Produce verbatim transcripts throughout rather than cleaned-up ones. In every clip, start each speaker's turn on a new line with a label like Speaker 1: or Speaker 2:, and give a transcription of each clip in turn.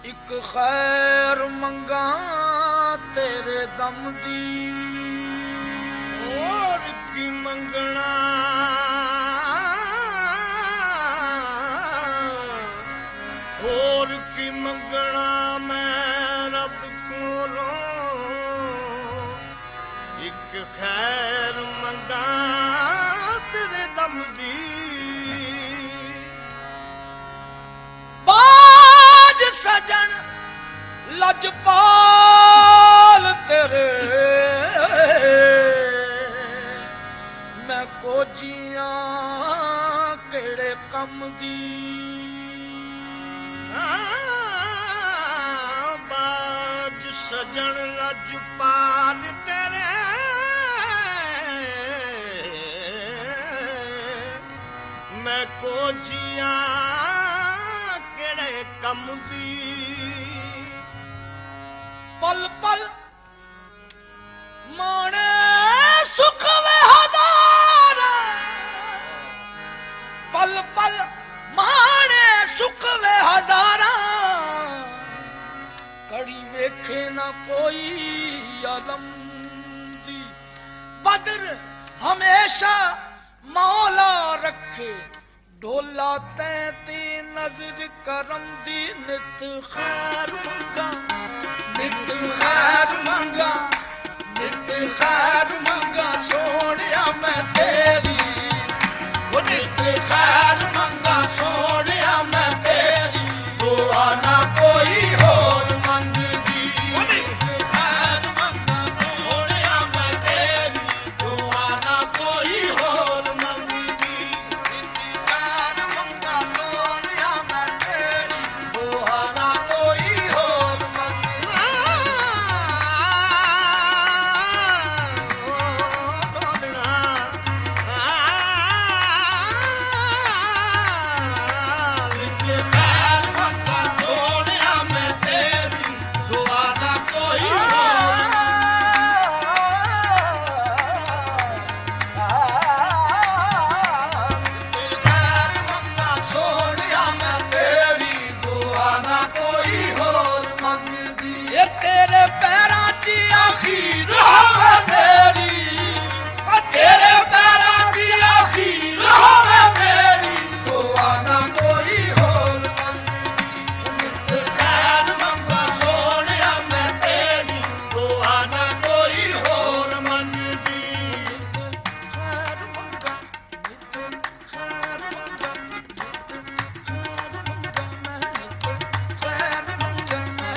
Speaker 1: ਇੱਕ ਖੈਰ ਮੰਗਾ ਤੇਰੇ ਦਮ ਦੀ
Speaker 2: ਹੋਰ ਕੀ ਮੰਗਣਾ ਹੋਰ ਕੀ ਮੰਗਣਾ ਮੈਂ ਰੱਬ ਕੋਲੋਂ ਇੱਕ ਖੈਰ ਮੰਗਾ ਤੇਰੇ ਦਮ ਦੀ
Speaker 1: ਬਾਜ ਸਜਣ ਲਜਪਾਲ ਤੇਰੇ ਮੈਂ ਕੋਜੀਆਂ ਕਿਹੜੇ ਕੰਮ ਦੀ
Speaker 2: ਬਾਜ ਸਜਣ ਲਜਪਾਲ ਤੇਰੇ ਮੈਂ ਕੋਜੀਆਂ ਕਿਹੜੇ ਕੰਮ ਦੀ
Speaker 1: ਪਲ ਪਲ ਮਾਣੇ ਸੁਖ ਵੇ ਹਜ਼ਾਰ ਪਲ ਪਲ ਮਾਣੇ ਸੁਖ ਵੇ ਹਜ਼ਾਰਾਂ ਕੜੀ ਵੇਖੇ ਨਾ ਕੋਈ ਆਲਮ ਦੀ ਬਦਰ ਹਮੇਸ਼ਾ ਮੌਲਾ ਰੱਖੇ ਢੋਲਾ ਤੈਂ ਤੇ ਨਜ਼ਰ ਕਰਮ ਦੀ ਨਿਤ ਖੈਰ ਮੰਗਾ ਨਿਤ ਖੈਰ ਮੰਗਾ ਨਿਤ ਖੈਰ ਮੰਗਾ ਸੋਹਣਿਆ ਮੈਂ ਤੇਰੀ ਉਹ ਨਿਤ ਖੈਰ ਮੰਗਾ ਸੋਹਣਿਆ ਮੈਂ ਤੇਰੀ ਦੁਆ ਨਾ ਕੋਈ ਹੋਰ ਮੰਗਦੀ ਉਹ ਨਿਤ ਖੈਰ ਮੰਗਾ ਸੋਹਣਿਆ ਮੈਂ ਤੇਰੀ ਦੁਆ ਨਾ ਕੋਈ ਹੋਰ ਮੰਗਦੀ ਨਿਤ ਖੈਰ ਮੰਗਾ ਸੋਹਣਿਆ ਮੈਂ ਤੇਰੀ ਦੁਆ ਨਾ ਕੋਈ ਹੋਰ ਤੇਰੇ ਪੈਰਾਂ 'ਚ ਆਖੀਰ ਹੋਵੇ ਮੇਰੀ ਓ ਤੇਰੇ ਪੈਰਾਂ 'ਚ ਆਖੀਰ ਹੋਵੇ ਮੇਰੀ ਦੁਆ ਨਾ ਕੋਈ ਹੋਰ ਮੰਗਦੀ ਨਿਤ ਖੈਰ ਮੰਗਾ ਸੋਹਣਿਆ ਮੈਂ ਤੇਰੀ ਦੁਆ ਨਾ ਕੋਈ ਹੋਰ ਮੰਗਦੀ ਨਿਤ ਖੈਰ ਮੰਗਾ ਨਿਤ ਖੈਰ ਮੰਗਾ ਨਿਤ ਖੈਰ ਮੰਗਾ ਮੈਂ ਨਿਤ ਖੈਰ ਮੰਗਾ ਮੈਂ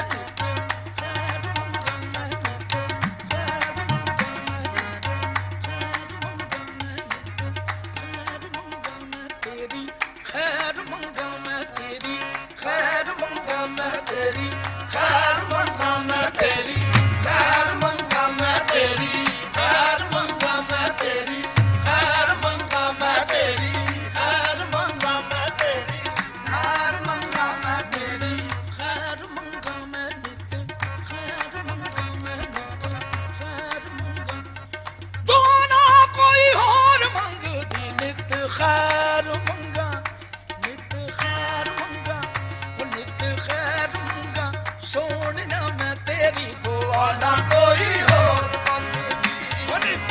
Speaker 1: ਖੈਰ ਮੰਗਾ ਮੈਂ ਤੇਰੀ ਖੈਰ ਮੰਗਾ ਮੈਂ ਤੇਰੀ ਖੈਰ ਮੰਗਾ ਮੈਂ ਤੇਰੀ ਖੈਰ ਮੰਗਾ ਮੈਂ ਤੇਰੀ ਖੈਰ ਮੰਗਾ ਮੈਂ ਤੇਰੀ ਖੈਰ ਮੰਗਾ ਮੈਂ ਤੇਰੀ ਖੈਰ ਮੰਗਾ ਮੈਂ ਤੇਰੀ ਖੈਰ ਮੰਗਾ ਮੈਂ ਤੇਰੀ ਖੈਰ ਮੰਗਾ ਮੈਂ ਨਿਤ ਖੈਰ ਮੰਗਾ ਮੈਂ ਨਿਤ ਖੈਰ ਮੰਗਾ ਦੋਨਾ ਕੋਈ ਹੋਰ ਮੰਗਦੀ ਨਿਤ ਖੈਰ ਮੰਗਾ ਨਿਤ ਖੈਰ ਮੰਗਾ ਉਹ ਨਿਤ ਖੈਰ ਮੰਗਾ ਸੋਹਣਿਆ ਮੈਂ ਤੇਰੀ ਦੁਆ ਨਾ ਕੋਈ ਹੋਰ ਮੰਗਦੀ ਉਹ ਨਿਤ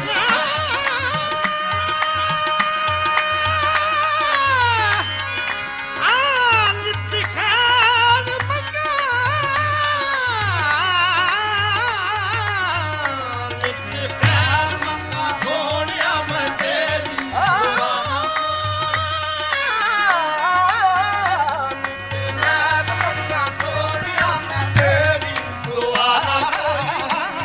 Speaker 2: ਆ ਨਿਤ ਖੈਰ ਮੰਗਾ ਨਿਤ ਖੈਰ ਮੰਗਾ ਸੋਹਣਿਆ ਮੈਂ ਤੇਰੀ ਦੁਆ ਨਾ ਕੋਈ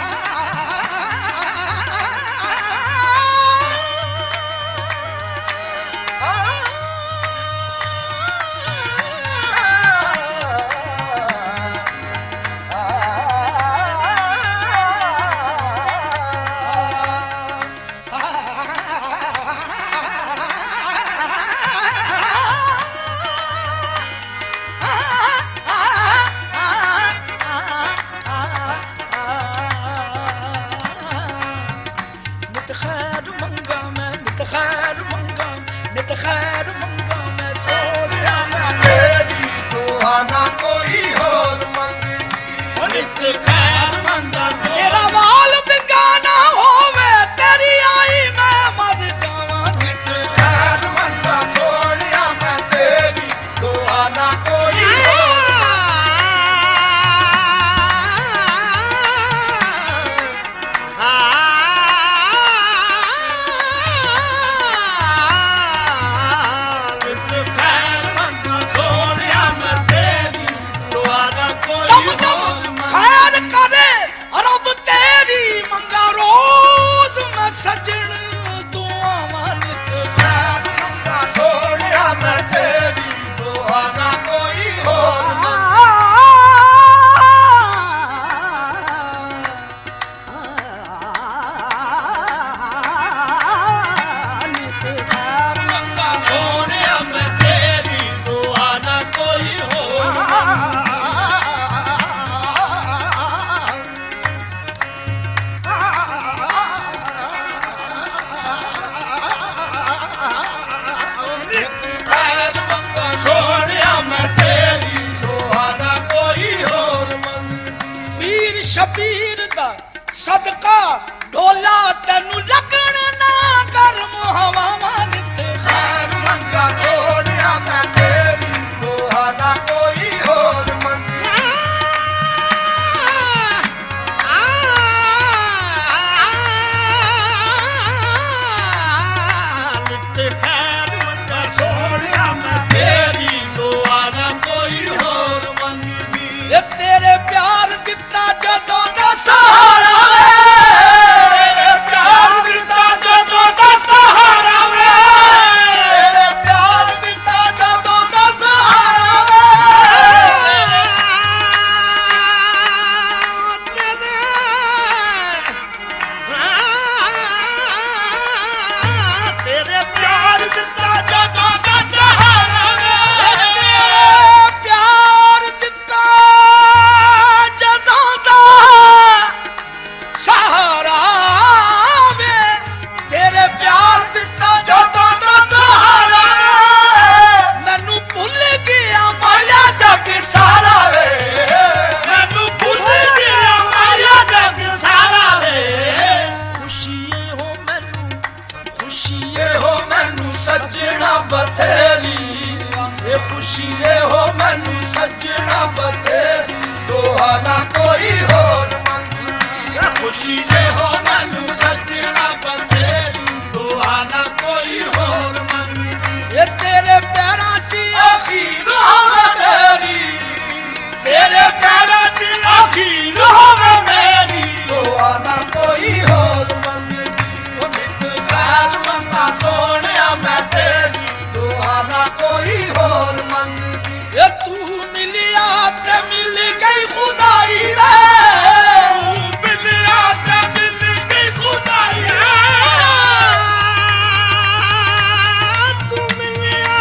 Speaker 1: सदका ढोला तेनू लगन ना गर्म हवावां नित खैर मंगा सोनिया मैं तेरी दोहा ना कोई होर मंगी
Speaker 2: नित खैर मंगा सोनिया मैं तेरी दुआ ना कोई होर मंगी
Speaker 1: ये तेरे प्यार दिता जदों दा सहारा वे
Speaker 2: तेरे प्यार दिता जदों दा सहारा वे
Speaker 1: तेरे प्यार दिता जदों दा सहारा वे
Speaker 2: तेरे प्यार दिता जदों दा सहारा वे
Speaker 1: तेरे प्यार दिता जदों दा सहारा वे तेरे प्यार दिता जदों दा सहारा वे मैनू भुल गया माया जग सारा वे
Speaker 2: मैनू भुल गया माया जग सारा वे
Speaker 1: खुशिए हो मैनू खुशिए हो मैनू सजना बथेरी ये खुशिए हो मैनू सजना बथेरी दोहा ना कोई होर मंगी
Speaker 2: खुशी दे हो मैनू सजना बथेरी दुआ ना कोई होर मंगी
Speaker 1: ये तेरे पैरां च अखीर होवे मेरी तेरे पैरां च
Speaker 2: आखिर होवे मेरी
Speaker 1: दोहा ना कोई होर मंगी ओ नित खैर मंगा सोनिया मैं तेरी दोहा ना कोई होर मंगी ये तू मिलिया ते मिल गई खुदाई रे
Speaker 2: मिलिया ते मिल गई खुदाई
Speaker 1: तू मिलिया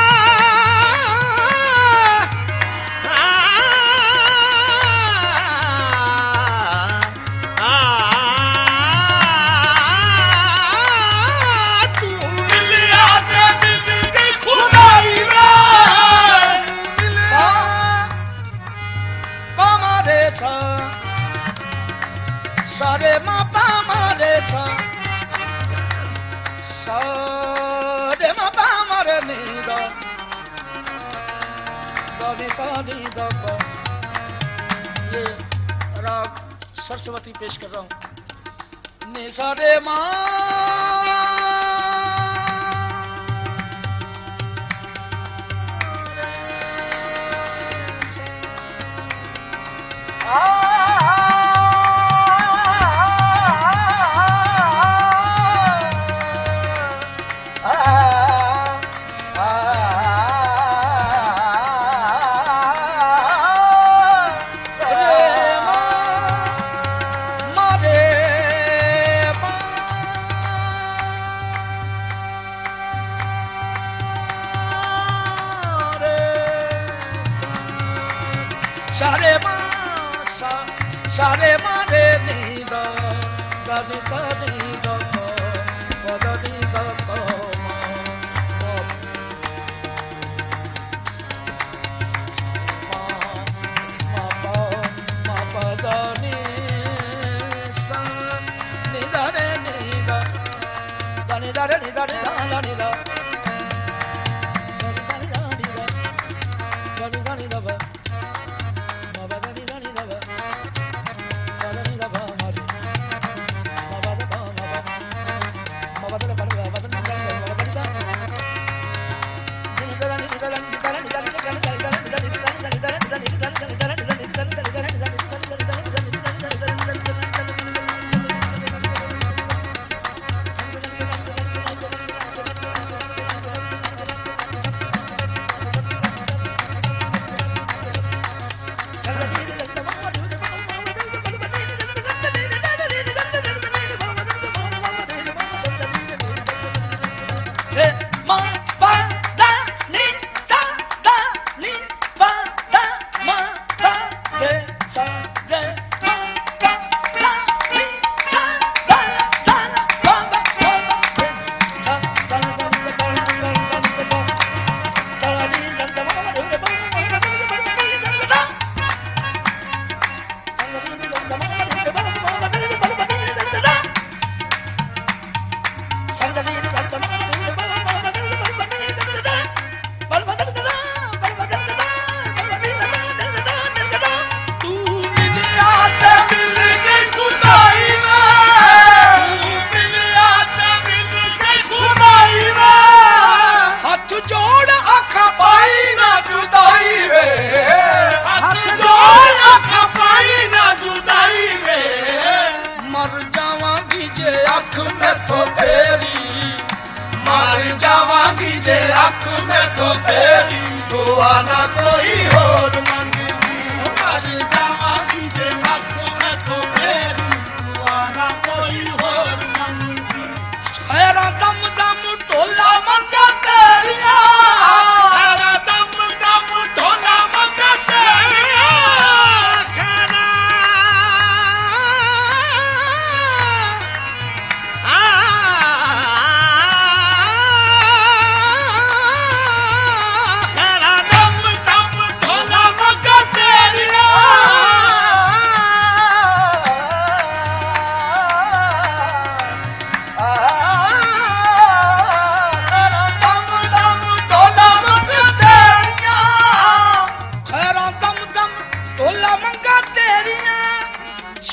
Speaker 2: तू मिलिया ते मिल गई खुदाई वे
Speaker 1: पामारे सा सारे मा पामारे सा सारे मा पामारे नीदा दानी दानी दापा ये राग सरस्वती पेश कर रहा हूँ ने सारे माँ सारे मासा सारे मारे नीदा दानी सानी दको पदनी दको मा पा मा पदनी सा नीदा रे नीदा दानी दारे नीदा रे दाना नीदा दानी दानी दानी दा दानी दानी दा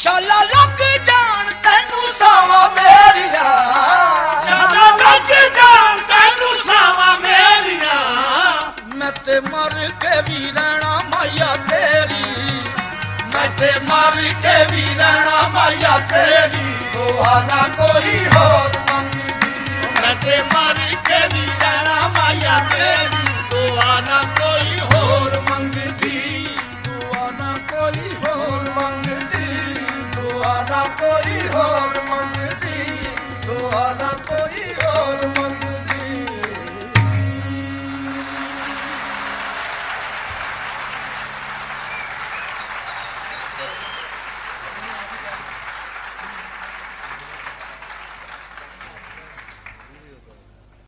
Speaker 1: ਸ਼ਾਲਾ ਲੱਗ ਜਾਣ ਤੈਨੂੰ ਸਾਵਾਂ ਮੇਰੀਆਂ
Speaker 2: ਸ਼ਾਲਾ ਲੱਗ ਜਾਣ ਤੈਨੂੰ ਸਾਵਾਂ ਮੇਰੀਆਂ
Speaker 1: ਮੈਂ ਤੇ ਮਰ ਕੇ ਵੀ ਰਹਿਣਾ ਮਾਇਆ ਤੇਰੀ ਮੈਂ ਤੇ ਮਰ ਕੇ ਵੀ ਰਹਿਣਾ ਮਾਇਆ ਤੇਰੀ ਦੁਆ ਨਾ ਕੋਈ ਹੋਰ ਮੰਗਦੀ
Speaker 2: ਮੈਂ ਤੇ ਮਰ ਕੇ ਵੀ ਰਹਿਣਾ ਮਾਇਆ ਤੇਰੀ